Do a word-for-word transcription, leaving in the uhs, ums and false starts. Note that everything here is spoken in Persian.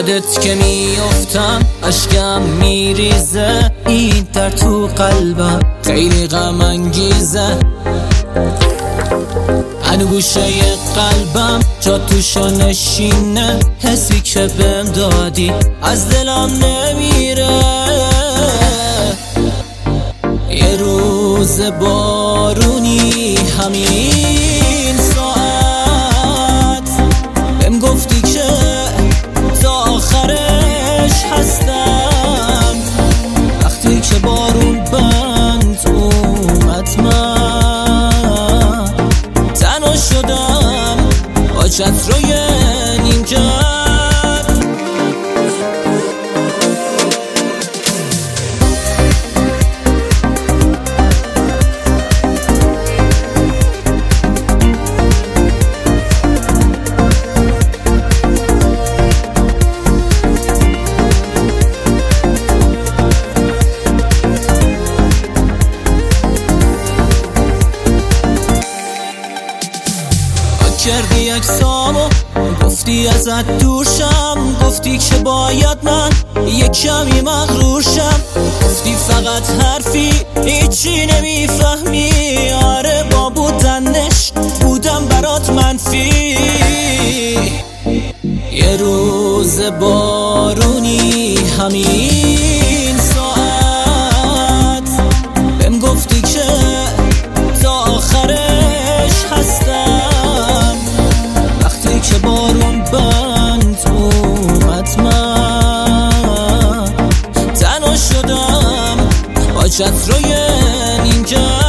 یادت که میافتم اشکم میریزه، این در تو قلبم خیلی غم انگیزه. هنو گوشه قلبم جا توشا نشینه، حسی که بهم دادی از دلم نمیره. یه روز بارونی همین ساعت بهم گفتی که تا آخرش هستم. وقتی که بارون بند اومد من تنها شدم با چترای نیمکت. کردی اکسامو گفتی ازت دورشم، گفتی که باید من یک کمی مغرور شم. گفتی فقط حرفی هیچی نمیفهمی، آره با بودنش بودم برات منفی. یه روز بارونی همین ساعت بهم گفتی که تا آخرش هستم. که بارون بند اومد من تنها شدم با چترای نیمکت.